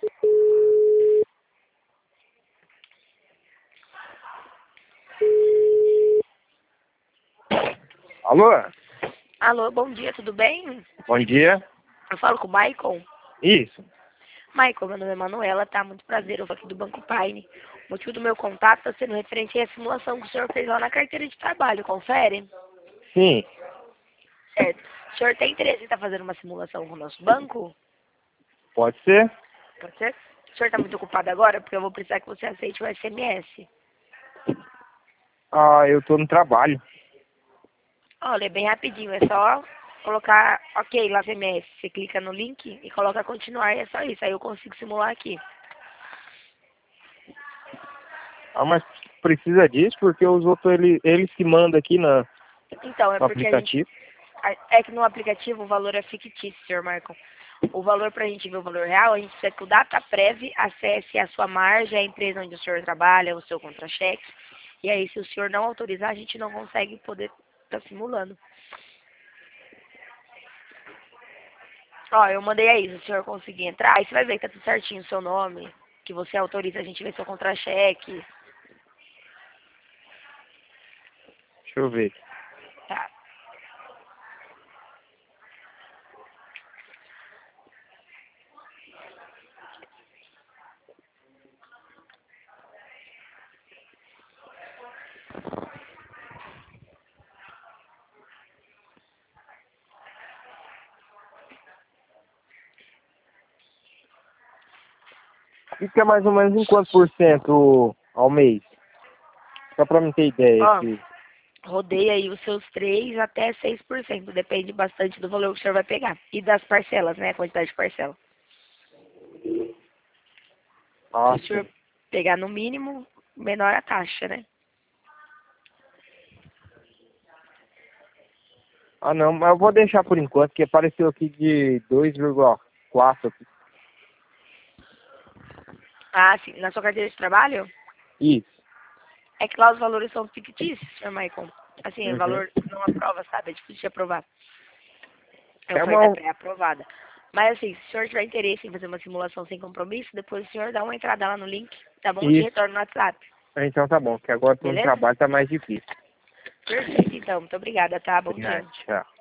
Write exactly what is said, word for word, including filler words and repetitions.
Alô? Alô, bom dia, tudo bem? Bom dia. Eu falo com o Michael. Isso. Michael, meu nome é Manuela, tá? Muito prazer, eu sou aqui do Banco Pine. O motivo do meu contato está sendo referente à simulação que o senhor fez lá na carteira de trabalho, confere? Sim. Certo. O senhor tem interesse em estar fazendo uma simulação com o nosso banco? Pode ser? Pode ser? O senhor está muito ocupado agora? Porque eu vou precisar que você aceite o S M S. Ah, eu tô no trabalho. Olha, é bem rapidinho, é só colocar ok lá S M S. Você clica no link e coloca continuar e é só isso. Aí eu consigo simular aqui. Ah, mas precisa disso porque os outros, ele, eles que mandam aqui na, Então, é no porque a gente... aplicativo. É que no aplicativo o valor é fictício, senhor Marcon. O valor, para a gente ver o valor real, a gente precisa que o DataPrev acesse a sua margem, a empresa onde o senhor trabalha, o seu contra-cheque. E aí, se o senhor não autorizar, a gente não consegue poder estar tá simulando. Ó, eu mandei aí, se o senhor conseguir entrar, aí você vai ver que tá tudo certinho o seu nome, que você autoriza a gente ver seu contra-cheque. Deixa eu ver. Tá. Fica mais ou menos em quanto por cento ao mês? Só pra me ter ideia Ó, aqui. rodeia aí os seus três até seis por cento, depende bastante do valor que o senhor vai pegar. E das parcelas, né, a quantidade de parcela. Ah, Se o senhor sim. pegar no mínimo, menor a taxa, né? Ah, não, mas eu vou deixar por enquanto, que apareceu aqui de dois vírgula quatro. Ah, sim. Na sua carteira de trabalho? Isso. É que lá os valores são fictícios, senhor Maicon. Assim, o Uhum. valor não aprova, sabe? É difícil de aprovar. A É oferta é uma... pré-aprovada. Mas assim, se o senhor tiver interesse em fazer uma simulação sem compromisso, depois o senhor dá uma entrada lá no link, tá bom? De Isso. retorno no WhatsApp. Então tá bom, que agora tô no Beleza? trabalho, tá mais difícil. Perfeito, então. Muito obrigada, tá? Bom Ah, dia. tchau.